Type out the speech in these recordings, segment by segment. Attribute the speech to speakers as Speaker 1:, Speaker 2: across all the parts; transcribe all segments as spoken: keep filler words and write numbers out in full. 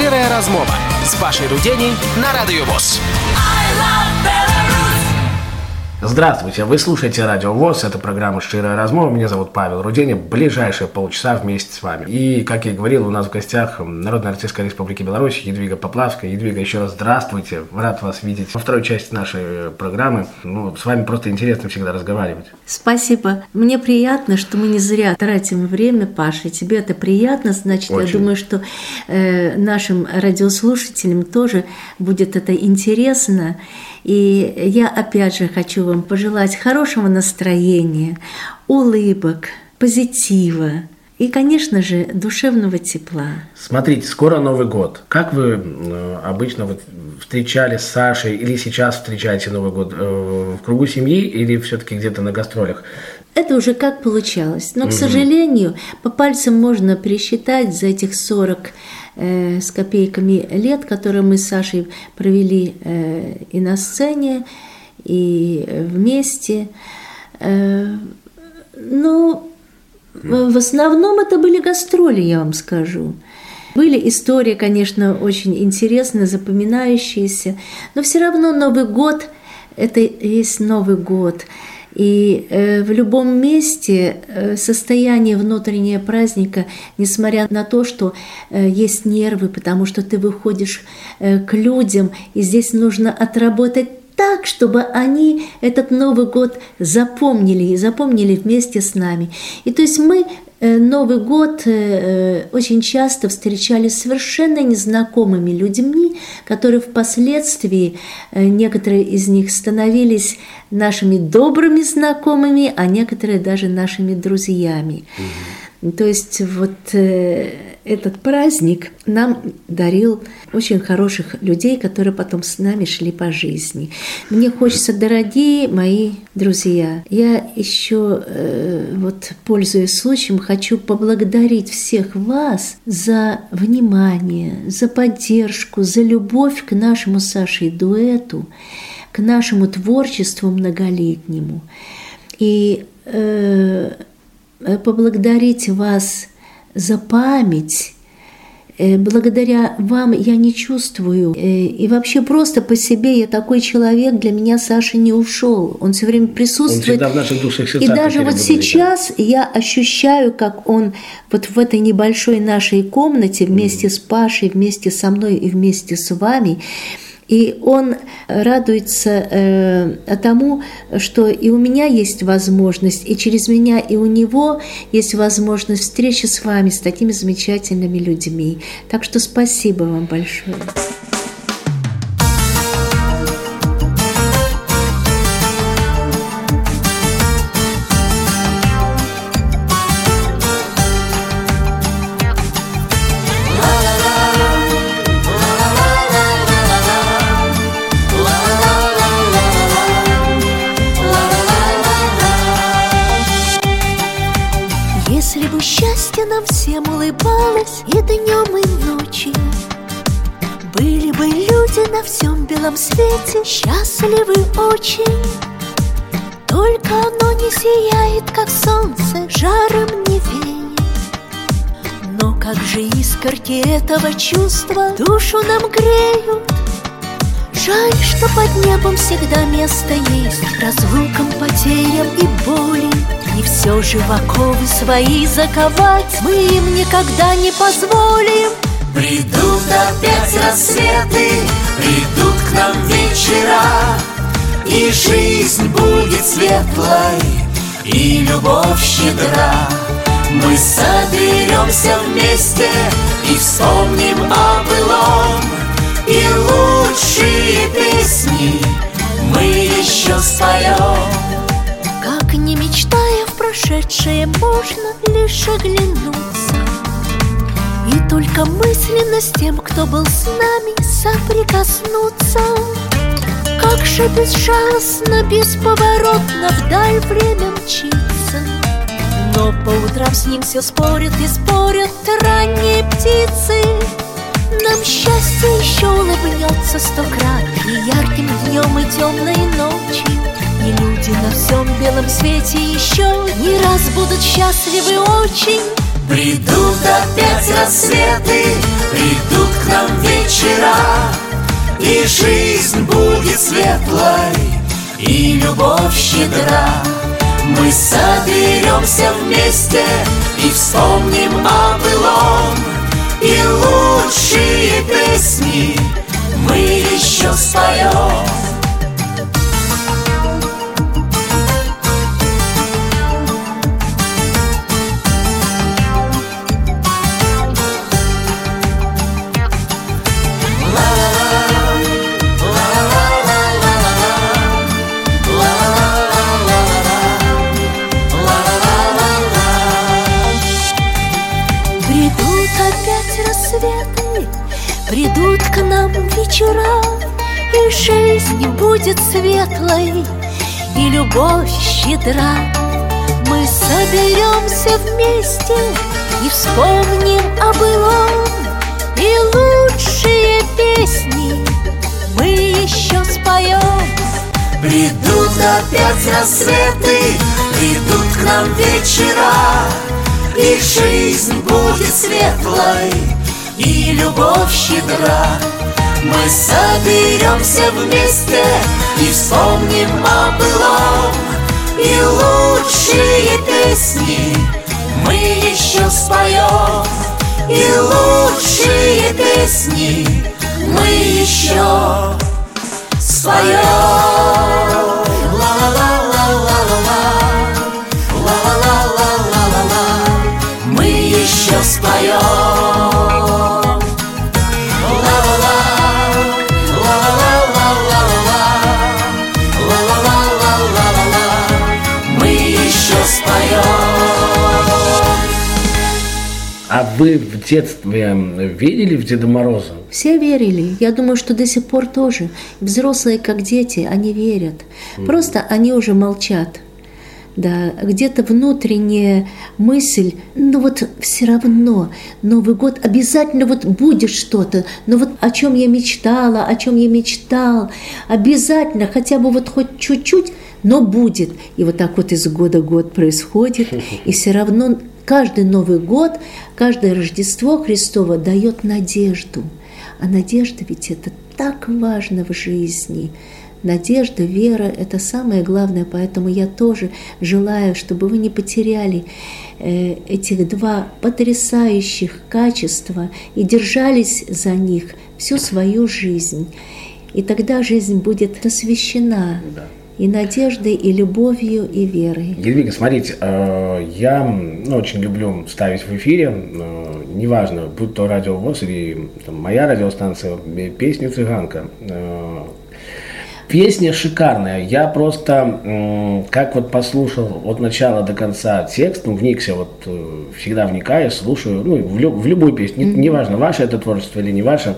Speaker 1: «Шчирая размова» с Пашей Руденей на Радио ВОС.
Speaker 2: Здравствуйте, вы слушаете Радио ВОС, это программа «Шчирая размова», меня зовут Павел Руденя, ближайшие полчаса вместе с вами. И, как я и говорил, у нас в гостях народная артистка Республики Беларусь Едвига Поплавская. Едвига, еще раз здравствуйте, рад вас видеть во второй части нашей программы. Ну, с вами просто интересно всегда разговаривать.
Speaker 3: Спасибо, мне приятно, что мы не зря тратим время, Паша, тебе это приятно, значит, Очень. Я думаю, что э, нашим радиослушателям тоже будет это интересно. И я опять же хочу вам пожелать хорошего настроения, улыбок, позитива и, конечно же, душевного тепла.
Speaker 2: Смотрите, скоро Новый год. Как вы э, обычно вот встречали с Сашей или сейчас встречаете Новый год? Э, в кругу семьи или все-таки где-то на гастролях?
Speaker 3: Это уже как получалось. Но, угу. к сожалению, по пальцам можно пересчитать за этих сорок э, с копейками лет, которые мы с Сашей провели э, и на сцене, и вместе. Э, ну, в основном это были гастроли, я вам скажу. Были истории, конечно, очень интересные, запоминающиеся, но все равно Новый год – это есть Новый год. И э, в любом месте э, состояние внутреннего праздника, несмотря на то, что э, есть нервы, потому что ты выходишь э, к людям, и здесь нужно отработать так, чтобы они этот Новый год запомнили, и запомнили вместе с нами. И то есть мы Новый год очень часто встречали с совершенно незнакомыми людьми, которые впоследствии, некоторые из них становились нашими добрыми знакомыми, а некоторые даже нашими друзьями. Угу. То есть вот этот праздник нам дарил очень хороших людей, которые потом с нами шли по жизни. Мне хочется, дорогие мои друзья, я еще, вот, пользуясь случаем, хочу поблагодарить всех вас за внимание, за поддержку, за любовь к нашему с Сашей дуэту, к нашему творчеству многолетнему. И э, поблагодарить вас за память. Благодаря вам я не чувствую. И вообще просто по себе я такой человек, для меня Саша не ушел. Он все время присутствует. Он
Speaker 2: всегда в наших душах, сердцах.
Speaker 3: И даже вот сейчас я ощущаю, как он вот в этой небольшой нашей комнате вместе mm. с Пашей, вместе со мной и вместе с вами. И он радуется э, тому, что и у меня есть возможность, и через меня, и у него есть возможность встречи с вами, с такими замечательными людьми. Так что спасибо вам большое.
Speaker 4: Нам всем улыбалась и днем, и ночью. Были бы люди на всем белом свете счастливы очень. Только оно не сияет, как солнце, жаром не веет. Но как же искорки этого чувства душу нам греют. Жаль, что под небом всегда место есть разлукам, потерям и боли. И все же в оковы свои заковать мы им никогда не позволим.
Speaker 5: Придут опять рассветы, придут к нам вечера, и жизнь будет светлой, и любовь щедра. Мы соберемся вместе и вспомним о былом, и лучшие песни мы еще споем.
Speaker 4: Как не мечтая в прошедшее, можно лишь оглянуться, и только мысленно с тем, кто был с нами, соприкоснуться. Как же безжалостно, бесповоротно вдаль время мчится, но по утрам с ним все спорят и спорят ранние птицы. Нам счастье еще улыбнется сто крат, и ярким днем, и темной ночью. И люди на всем белом свете еще не раз будут счастливы очень.
Speaker 5: Придут опять рассветы, придут к нам вечера, и жизнь будет светлой, и любовь щедра. Мы соберемся вместе и вспомним о былом, и лучшие песни мы еще споем.
Speaker 4: Придут к нам вечера, и жизнь будет светлой, и любовь щедра. Мы соберемся вместе и вспомним о былом, и лучшие песни мы еще споем.
Speaker 5: Придут опять рассветы, придут к нам вечера, и жизнь будет светлой, и любовь щедра. Мы соберемся вместе и вспомним о былом, и лучшие песни мы еще споем, и лучшие песни мы еще споем. Мы еще споем.
Speaker 2: А вы в детстве верили в Деда Мороза?
Speaker 3: Все верили. Я думаю, что до сих пор тоже. Взрослые, как дети, они верят. Mm. Просто они уже молчат. Да, где-то внутренняя мысль, ну вот все равно Новый год обязательно вот будет что-то, но вот о чем я мечтала, о чем я мечтал, обязательно, хотя бы вот хоть чуть-чуть, но будет. И вот так вот из года в год происходит, и все равно каждый Новый год, каждое Рождество Христово дает надежду. А надежда ведь это так важно в жизни. Надежда, вера – это самое главное, поэтому я тоже желаю, чтобы вы не потеряли э, этих два потрясающих качества и держались за них всю свою жизнь. И тогда жизнь будет освящена да. и надеждой, и любовью, и верой.
Speaker 2: Едвига, смотрите, э, я ну, очень люблю ставить в эфире, э, неважно, будь то Радио ВОС или там, моя радиостанция, песню «Цыганка». Э, Песня шикарная. Я просто, как вот послушал от начала до конца текст, ну, вникся, вот всегда вникаю, слушаю, ну, в, лю- в любую песню, mm-hmm. неважно, ваше это творчество или не ваше.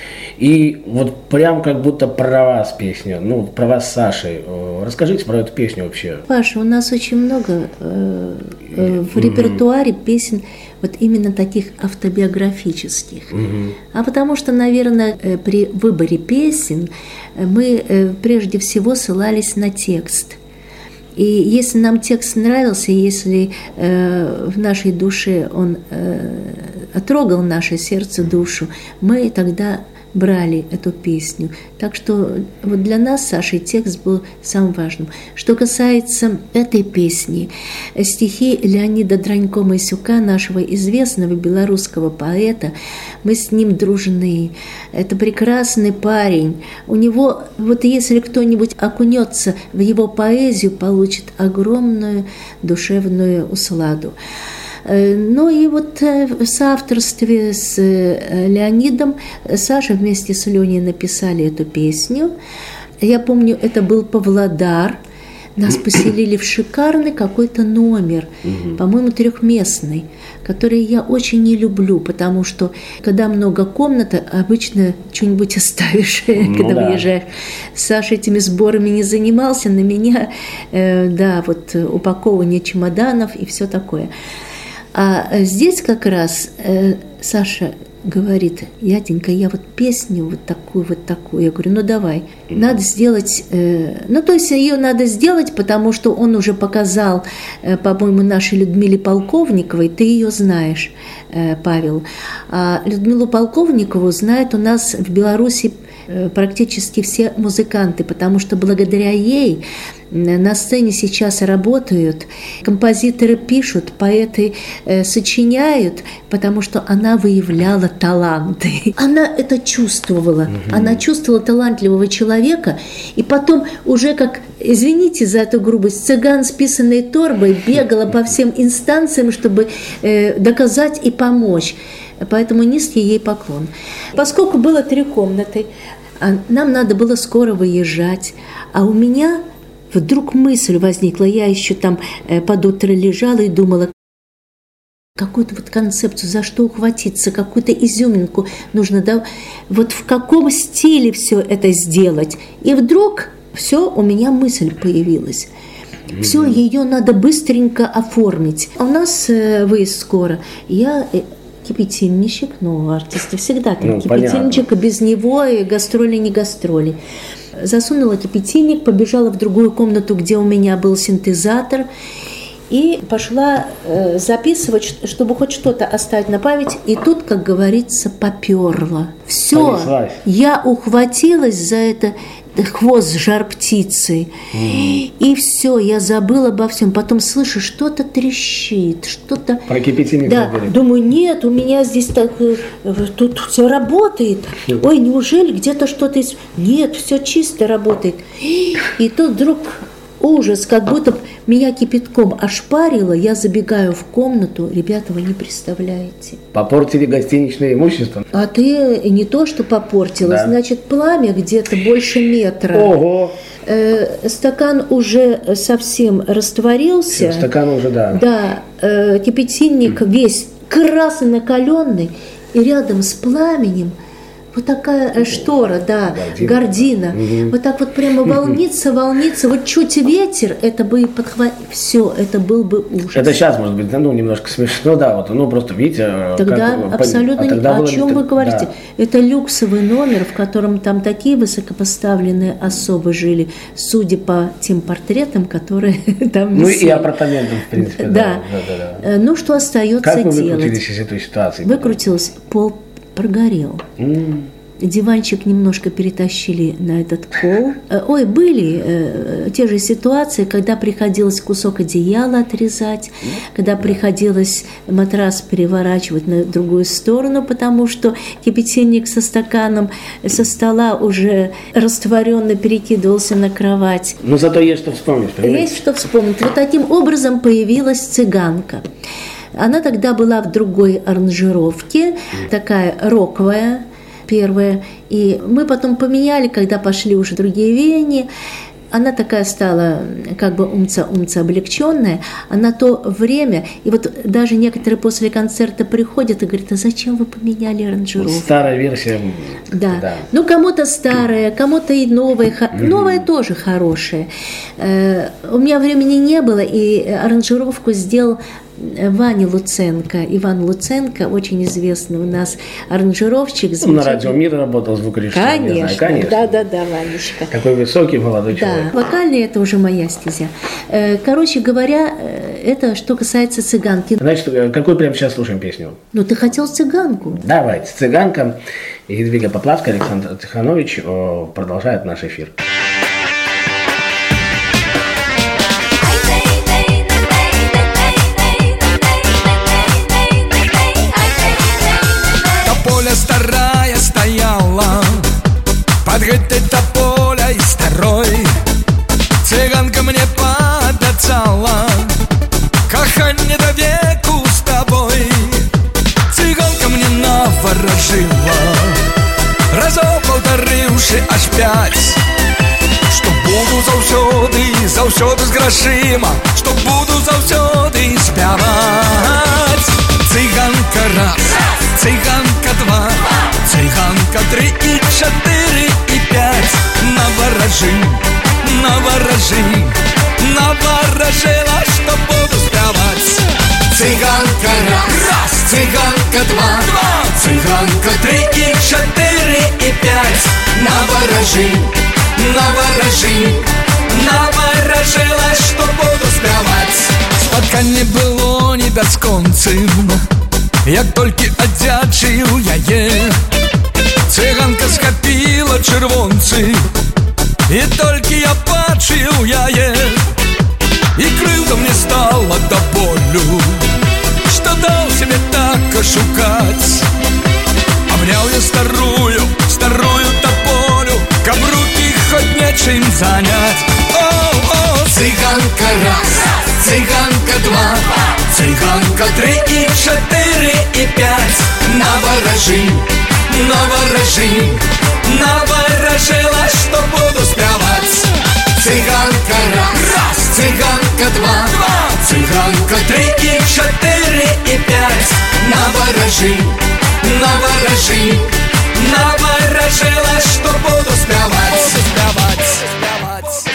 Speaker 2: И вот прям как будто про вас песня, ну, про вас с Сашей. Расскажите про эту песню вообще.
Speaker 3: Паша, у нас очень много э, э, в репертуаре mm-hmm. песен вот именно таких автобиографических. Mm-hmm. А потому что, наверное, э, при выборе песен мы э, прежде всего ссылались на текст. И если нам текст нравился, если э, в нашей душе он э, отрогал наше сердце, душу, мы тогда брали эту песню. Так что вот для нас с Сашей текст был самым важным. Что касается этой песни, стихи Леонида Дранько-Масюка, нашего известного белорусского поэта, мы с ним дружны. Это прекрасный парень. У него, вот если кто-нибудь окунется в его поэзию, получит огромную душевную усладу. Ну и вот в соавторстве с Леонидом Саша вместе с Леней написали эту песню. Я помню, это был Павлодар. Нас поселили в шикарный какой-то номер, угу. по-моему, трехместный, который я очень не люблю, потому что, когда много комнат, обычно что-нибудь оставишь, ну, когда да. выезжаешь. Саша этими сборами не занимался, на меня, э, да, вот упаковывание чемоданов и все такое. А здесь как раз э, Саша говорит: Яденька, я вот песню вот такую, вот такую. Я говорю: ну давай, надо сделать, э, ну то есть ее надо сделать, потому что он уже показал, э, по-моему, нашей Людмиле Полковниковой, ты ее знаешь, э, Павел. А Людмилу Полковникову знают у нас в Беларуси практически все музыканты, потому что благодаря ей на сцене сейчас работают, композиторы пишут, поэты э, сочиняют, потому что она выявляла таланты. Она это чувствовала. Угу. Она чувствовала талантливого человека, и потом уже как, извините за эту грубость, цыган с писаной торбой бегала по всем инстанциям, чтобы э, доказать и помочь. Поэтому низкий ей поклон. Поскольку было три комнаты, нам надо было скоро выезжать, а у меня вдруг мысль возникла, я еще там под утро лежала и думала, какую-то вот концепцию, за что ухватиться, какую-то изюминку нужно, да, вот в каком стиле все это сделать. И вдруг все, у меня мысль появилась. Все, ее надо быстренько оформить. У нас выезд скоро. Я... кипятильничек, ну, артисты всегда там ну, кипятильничек, понятно. Без него и гастроли не гастроли. Засунула кипятильник, побежала в другую комнату, где у меня был синтезатор, и пошла э, записывать, чтобы хоть что-то оставить на память, и тут, как говорится, поперло. Все, я ухватилась за это, хвост жар птицы. Mm. И все, я забыла обо всем. Потом слышу, что-то трещит, что-то...
Speaker 2: Про кипятильник
Speaker 3: да.
Speaker 2: забыли.
Speaker 3: Думаю, нет, у меня здесь так... Тут все работает. Mm. Ой, неужели где-то что-то... Из... Нет, все чисто работает. И тут вдруг... ужас, как будто меня кипятком ошпарило, я забегаю в комнату, ребята, вы не представляете.
Speaker 2: Попортили гостиничное имущество?
Speaker 3: А ты не то, что попортила, да. Значит, пламя где-то больше метра.
Speaker 2: Ого!
Speaker 3: Э, стакан уже совсем растворился.
Speaker 2: Стакан уже, да.
Speaker 3: Да, э, кипятильник весь красный, накаленный, и рядом с пламенем вот такая штора, да, гардина. гардина. Угу. Вот так вот прямо волнится, волнится. Вот чуть ветер, это бы и подхватило. Все, это был бы ужас.
Speaker 2: Это сейчас, может быть, ну, немножко смешно, да, вот, ну, просто, видите...
Speaker 3: Тогда как, абсолютно... А тогда о было... чем вы говорите? Да. Это люксовый номер, в котором там такие высокопоставленные особы жили, судя по тем портретам, которые там висели.
Speaker 2: Ну, и апартаментам, в принципе, да.
Speaker 3: Да. да, да, да. Ну, что остается
Speaker 2: как
Speaker 3: делать?
Speaker 2: Как вы выкрутились из этой ситуации?
Speaker 3: Выкрутилась, пол прогорел.
Speaker 2: Mm.
Speaker 3: Диванчик немножко перетащили на этот пол. Ой, были э, те же ситуации, когда приходилось кусок одеяла отрезать, когда приходилось матрас переворачивать на другую сторону, потому что кипятильник со стаканом со стола уже растворенно перекидывался на кровать.
Speaker 2: Но зато есть что вспомнить, понимаете?
Speaker 3: Есть что вспомнить. Вот таким образом появилась цыганка. Она тогда была в другой аранжировке, mm. такая роковая, первая. И мы потом поменяли, когда пошли уже другие веяния. Она такая стала как бы умца-умца облегченная, а на то время, и вот даже некоторые после концерта приходят и говорят, а зачем вы поменяли аранжировку?
Speaker 2: Вот старая версия.
Speaker 3: Да. да. Ну, кому-то старая, кому-то и новая. Mm-hmm. Новая тоже хорошая. Э, у меня времени не было, и аранжировку сделал Ваня Луценко. Иван Луценко, очень известный у нас аранжировщик.
Speaker 2: Он на Радио Мир работал, звукорежиссер.
Speaker 3: Конечно, конечно. Да-да-да, Ванечка.
Speaker 2: Какой высокий молодой
Speaker 3: да.
Speaker 2: человек.
Speaker 3: Вокальный – это уже моя стезя. Короче говоря, это что касается цыганки.
Speaker 2: Значит, какую прямо сейчас слушаем песню?
Speaker 3: Ну, ты хотел цыганку.
Speaker 2: Давайте. Цыганка. Едвига Поплавская, Александр Тиханович продолжает наш эфир.
Speaker 5: Старая стояла под гэтай тополя и старой. Цыганка мне подацала каханне до веку с тобой. Цыганка мне наворожила разок паўтарыўшы аж пять, што буду заўсёды, заўсёды з грашыма, што буду заўсёды спяваць. Цыганка раз, цыганка два, цыганка три и четыре и пять. Наворожи, наворожи, наворожила, что буду спевать. Цыганка раз, раз, цыганка два, два, цыганка и четыре, и пять. Наворожи, наворожи, наворожила, что буду спяваць. Спатканне было не бясконцым, як толькі адзячыў яе. Цыганка схапіла чырвонцы, і толькі я бачыў яе, і крыўда мне стала да болю, што даў себе так ашукаць. Обняў я старую, старую тополю, каб руки хоть нечым занять. О-о, цыганка раз, цыганка два, цыганка три и четыре и пять. Наворожи, наворожи, наворожила, что буду спяваць. Цыганка раз, раз, цыганка два, два, цыганка три и четыре и пять. Наворожи, наворожи, наворожила, что буду спяваць. Буду спяваць, спяваць.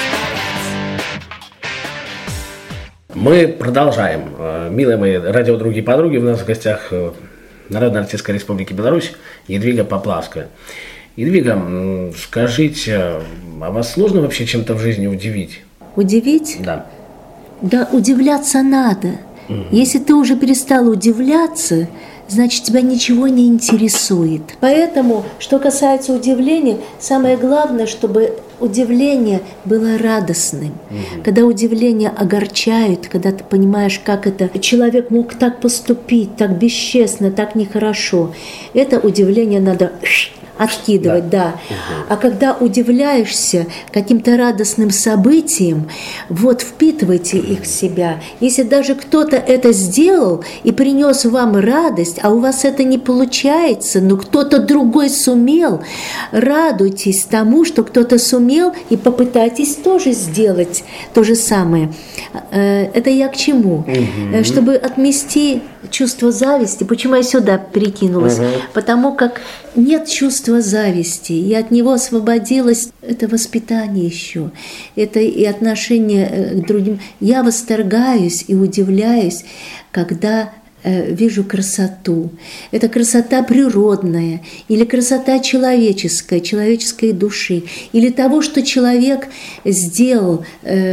Speaker 2: Мы продолжаем. Милые мои радиодруги и подруги, у нас в гостях Народная артистка Республики Беларусь Едвига Поплавская. Едвига, скажите, а вас сложно вообще чем-то в жизни удивить?
Speaker 3: Удивить?
Speaker 2: Да.
Speaker 3: Да, удивляться надо. Угу. Если ты уже перестала удивляться, значит, тебя ничего не интересует. Поэтому, что касается удивления, самое главное, чтобы удивление было радостным. Угу. Когда удивление огорчают, когда ты понимаешь, как это человек мог так поступить, так бесчестно, так нехорошо, это удивление надо откидывать, да. да. Угу. А когда удивляешься каким-то радостным событиям, вот впитывайте их в себя. Если даже кто-то это сделал и принес вам радость, а у вас это не получается, но кто-то другой сумел, радуйтесь тому, что кто-то сумел, и попытайтесь тоже сделать то же самое. Это я к чему? Угу. Чтобы отмести чувство зависти. Почему я сюда перекинулась? Угу. Потому как нет чувства зависти, и от него освободилась. Это воспитание еще, это и отношение к другим. Я восторгаюсь и удивляюсь, когда э, вижу красоту. Это красота природная, или красота человеческая, человеческой души, или того, что человек сделал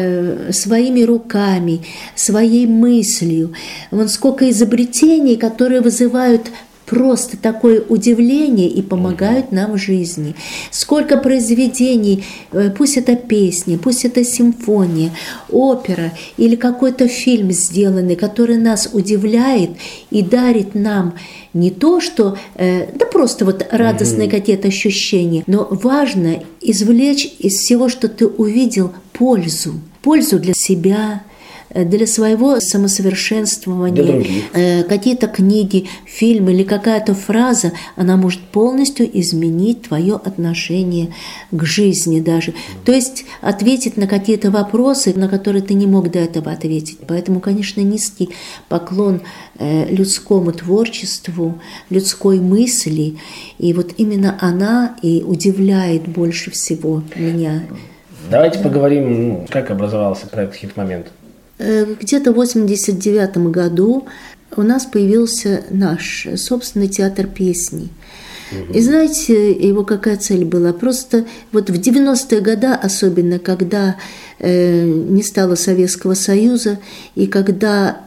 Speaker 3: э, своими руками, своей мыслью. Вон сколько изобретений, которые вызывают просто такое удивление и помогают нам в жизни. Сколько произведений, пусть это песни, пусть это симфония, опера или какой-то фильм сделанный, который нас удивляет и дарит нам не то, что, да просто вот радостные какие-то ощущения, но важно извлечь из всего, что ты увидел, пользу. Пользу для себя, для своего самосовершенствования, э, какие-то книги, фильмы или какая-то фраза, она может полностью изменить твое отношение к жизни даже. То есть ответить на какие-то вопросы, на которые ты не мог до этого ответить. Поэтому, конечно, низкий поклон э, людскому творчеству, людской мысли. И вот именно она и удивляет больше всего меня.
Speaker 2: Давайте поговорим, как образовался проект «Хит-момент».
Speaker 3: Где-то в восемьдесят девятом году у нас появился наш собственный театр песни. Угу. И знаете, его какая цель была? Просто вот в девяностые годы, особенно когда э, не стало Советского Союза, и когда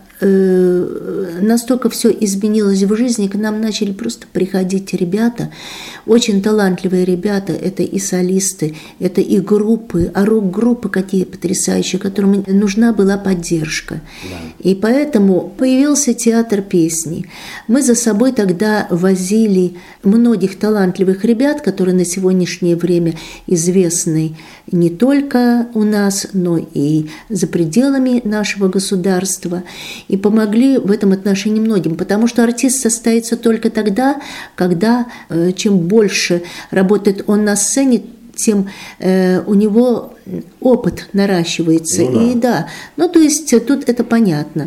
Speaker 3: э, настолько все изменилось в жизни, к нам начали просто приходить ребята, очень талантливые ребята, это и солисты, это и группы, а рок-группы какие потрясающие, которым нужна была поддержка. Да. И поэтому появился театр песни. Мы за собой тогда возили многих талантливых ребят, которые на сегодняшнее время известны не только у нас, но и за пределами нашего государства, и помогли в этом отношении многим, потому что артист состоится только тогда, когда э, чем больше работает он на сцене, тем э, у него опыт наращивается. Ну, да. И да, ну то есть тут это понятно.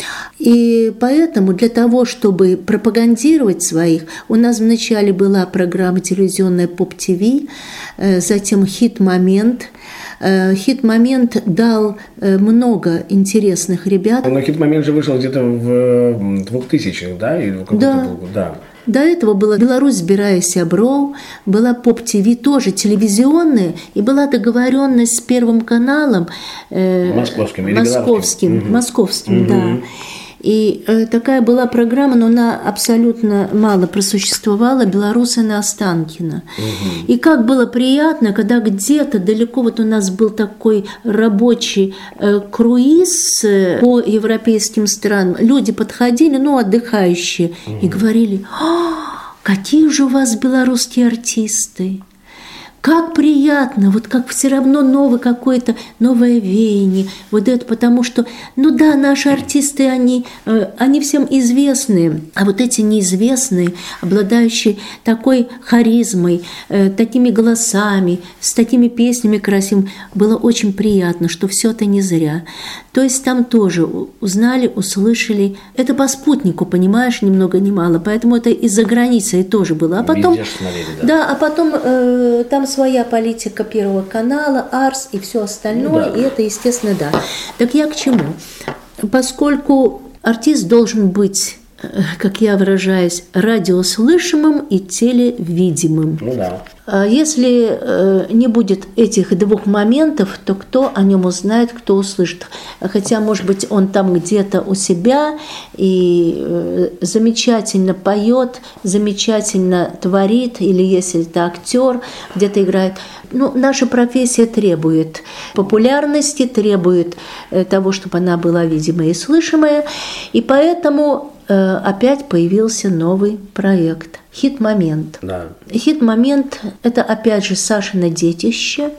Speaker 3: И поэтому для того, чтобы пропагандировать своих, у нас вначале была программа телевизионная «Поп-ТВ», э, затем «Хит-момент». «Хит-момент» дал много интересных ребят.
Speaker 2: Но «Хит-момент» же вышел где-то в двухтысячных, да? Или
Speaker 3: да.
Speaker 2: да.
Speaker 3: До этого была «Беларусь збирае сяброў», была поп-ТВ тоже телевизионная, и была договоренность с Первым каналом э,
Speaker 2: московским, или
Speaker 3: московским,
Speaker 2: угу.
Speaker 3: московским,
Speaker 2: угу.
Speaker 3: да. И э, такая была программа, но она абсолютно мало просуществовала, «Белорусы на Останкино». Угу. И как было приятно, когда где-то далеко, вот у нас был такой рабочий э, круиз э, по европейским странам, люди подходили, ну, отдыхающие, угу. и говорили: «А, какие же у вас белорусские артисты! Как приятно, вот как все равно новый какое-то новое веяние, вот это, потому что, ну да, наши артисты, они, они всем известны, а вот эти неизвестные, обладающие такой харизмой, такими голосами, с такими песнями красивыми, было очень приятно, что все это не зря. То есть там тоже узнали, услышали, это по спутнику, понимаешь, ни много ни мало, поэтому это из-за границы тоже было. А потом,
Speaker 2: смотрели, да.
Speaker 3: да, а потом э, там своя политика Первого канала, Арс и все остальное, ну, да. И это, естественно, да. Так я к чему? Поскольку артист должен быть, как я выражаюсь, радиослышимым и телевидимым.
Speaker 2: Ну да.
Speaker 3: Если не будет этих двух моментов, то кто о нем узнает, кто услышит? Хотя, может быть, он там где-то у себя и замечательно поет, замечательно творит, или если это актер, где-то играет. Ну, наша профессия требует популярности, требует того, чтобы она была видимая и слышимая, и поэтому опять появился новый проект «Хит-момент». Да. «Хит-момент» – это, опять же, Сашино детище.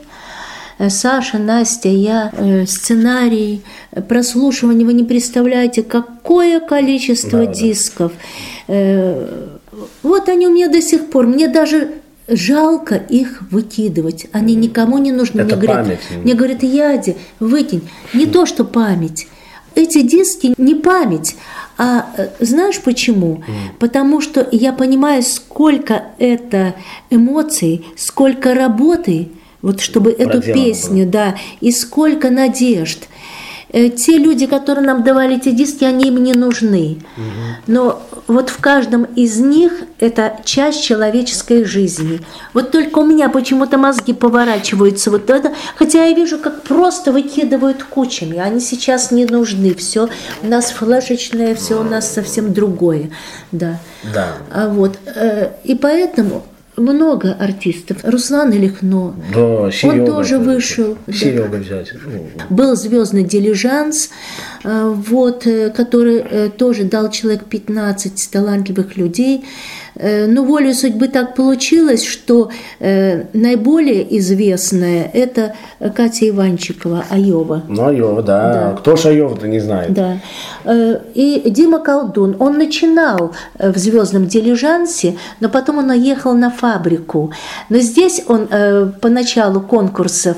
Speaker 3: Саша, Настя, я, сценарий, прослушивание, вы не представляете, какое количество да, дисков. Да. Вот они у меня до сих пор, мне даже жалко их выкидывать, они никому не нужны.
Speaker 2: Это
Speaker 3: мне
Speaker 2: память.
Speaker 3: Говорят, мне говорят: Яде, выкинь. Не то, что память. Эти диски не память. А знаешь почему? Mm. Потому что я понимаю, сколько это эмоций, сколько работы, вот чтобы Проделано эту песню, было. Да, и сколько надежд. Те люди, которые нам давали эти диски, они им не нужны. Mm-hmm. Но вот в каждом из них это часть человеческой жизни. Вот только у меня почему-то мозги поворачиваются вот это, хотя я вижу, как просто выкидывают кучами. Они сейчас не нужны. Все у нас флешечное, все у нас совсем другое. Да.
Speaker 2: Да.
Speaker 3: А вот, и поэтому много артистов. Руслан Лихно,
Speaker 2: да, Серега,
Speaker 3: он тоже вышел.
Speaker 2: Серега да. взять.
Speaker 3: Был «Звездный дилижанс», вот, который тоже дал человек пятнадцать талантливых людей. Но волею судьбы так получилось, что наиболее известная – это Катя Иванчикова, Айова.
Speaker 2: Ну, Айова, да. да. Кто ж Айова-то не знает.
Speaker 3: Да. И Дима Колдун, он начинал в «Звездном дилижансе», но потом он уехал на фабрику. Но здесь он по началу конкурсов,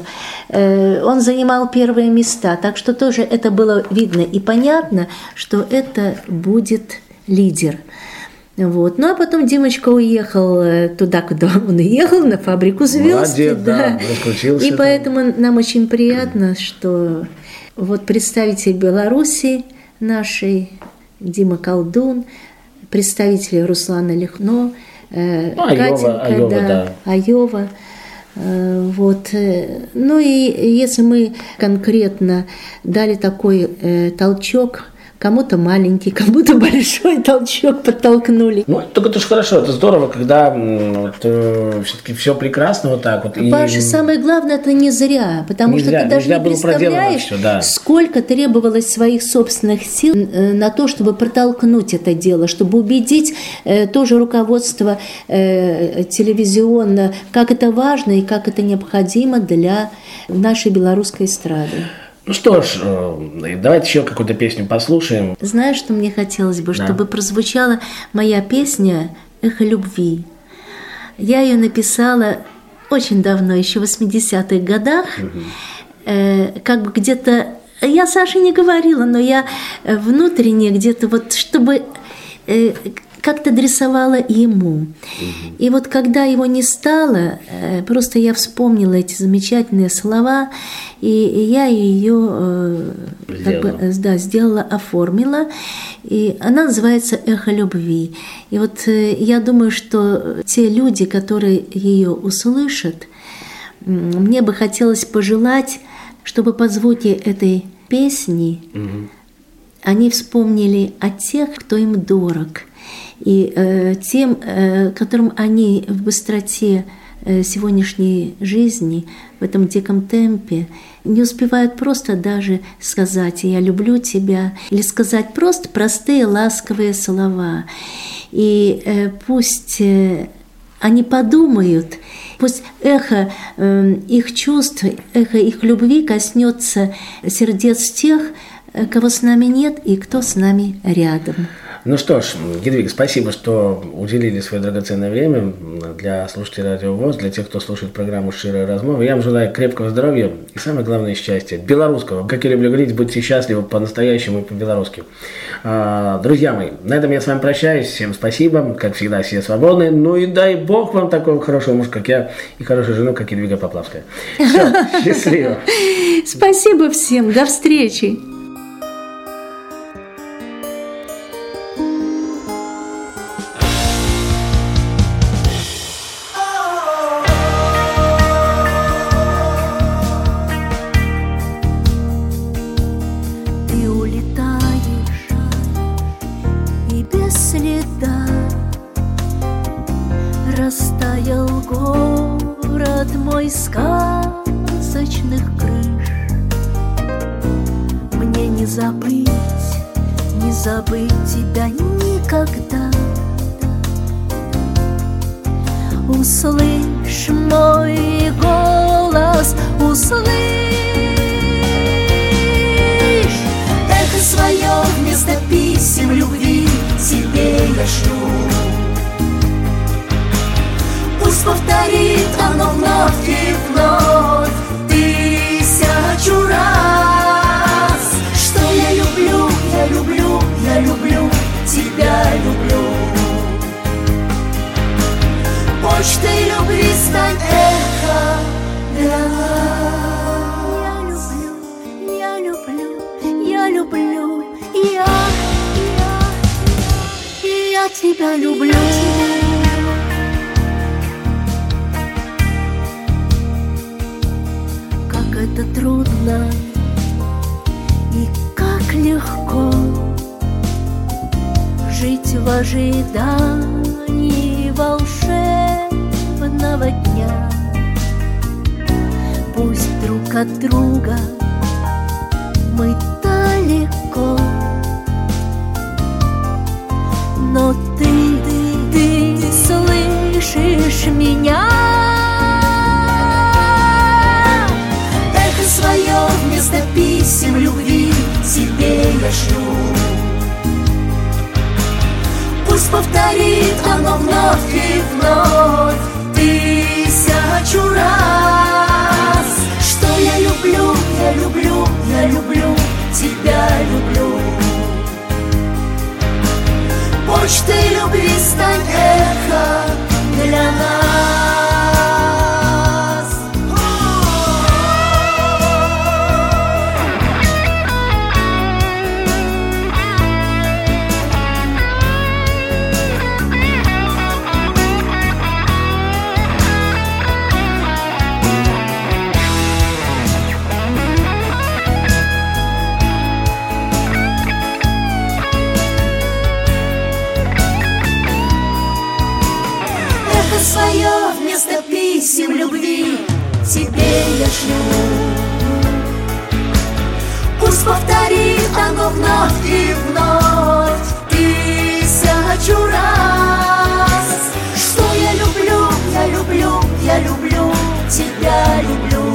Speaker 3: он занимал первые места, так что тоже это было видно и понятно, что это будет лидер. Вот. Ну, а потом Димочка уехал туда, куда он уехал, на фабрику звезд.
Speaker 2: Молодец,
Speaker 3: да.
Speaker 2: да,
Speaker 3: и поэтому нам очень приятно, что вот представитель Беларуси нашей, Дима Колдун, представители Руслана Лихно, э,
Speaker 2: ну,
Speaker 3: Катенька,
Speaker 2: Айова,
Speaker 3: да,
Speaker 2: да.
Speaker 3: Айова. Э, вот. Ну и если мы конкретно дали такой э, толчок, кому-то маленький, кому-то большой толчок подтолкнули.
Speaker 2: Ну, так это же хорошо, это здорово, когда вот, э, все-таки все прекрасно вот так вот.
Speaker 3: Паша, и... самое главное, это не зря, потому не что зря, ты даже не представляешь, все, да. сколько требовалось своих собственных сил на то, чтобы протолкнуть это дело, чтобы убедить э, тоже руководство э, телевизионное, как это важно и как это необходимо для нашей белорусской эстрады.
Speaker 2: Ну что ж, давайте еще какую-то песню послушаем.
Speaker 3: Знаешь, что мне хотелось бы? Да. Чтобы прозвучала моя песня «Эхо любви». Я ее написала очень давно, еще в восьмидесятых годах. Угу. Э, как бы где-то... Я Саше не говорила, но я внутренне где-то вот, чтобы... Э, как-то адресовала ему. И вот когда его не стало, просто я вспомнила эти замечательные слова, и я ее как бы, да, сделала, оформила. И она называется «Эхо любви». И вот я думаю, что те люди, которые ее услышат, мне бы хотелось пожелать, чтобы под звуки этой песни угу. они вспомнили о тех, кто им дорог, и э, тем, э, которым они в быстроте э, сегодняшней жизни, в этом диком темпе, не успевают просто даже сказать «я люблю тебя» или сказать просто простые ласковые слова. И э, пусть э, они подумают, пусть эхо э, их чувств, эхо их любви коснется сердец тех, кого с нами нет и кто с нами рядом.
Speaker 2: Ну что ж, Едвига, спасибо, что уделили свое драгоценное время для слушателей Радио ВОС, для тех, кто слушает программу «Шчирая размова». Я вам желаю крепкого здоровья и, самое главное, счастья. Белорусского. Как я люблю говорить, будьте счастливы по-настоящему и по-белорусски. Друзья мои, на этом я с вами прощаюсь. Всем спасибо. Как всегда, все свободны. Ну и дай Бог вам такого хорошего мужа, как я, и хорошую жену, как Едвига Поплавская. Все, счастливо.
Speaker 3: Спасибо всем. До встречи.
Speaker 4: Растаял город мой сказочных крыш. Мне не забыть, не забыть тебя никогда. Услышь мой голос, услышь. Эхо свое вместо писем любви тебе я шлю. Пусть повторит оно вновь и вновь тысячу раз, что я люблю, я люблю, я люблю, тебя люблю. Почтой любви стань эхо для нас. Я люблю, я люблю, я люблю, я, я, я тебя люблю. Это трудно и как легко жить в ожидании волшебного дня. Пусть друг от друга мы далеко, но ты, ты, ты слышишь меня. Свое вместо писем любви тебе я шлю. Пусть повторит оно вновь и вновь тысячу раз, что я люблю, я люблю, я люблю, тебя люблю. Почтой любви стань эхо для нас. Свое вместо писем любви тебе я шлю. Пусть повторит оно вновь и вновь тысячу раз, что я люблю, я люблю, я люблю, тебя люблю.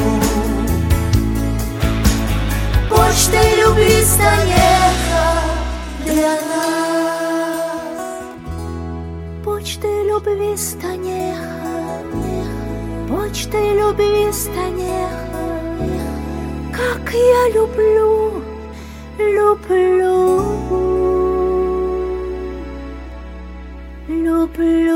Speaker 4: Почтой любви стань эхо для нас. Почтой любви стань эхо, почтой любви стань эхо, как я люблю, люблю. был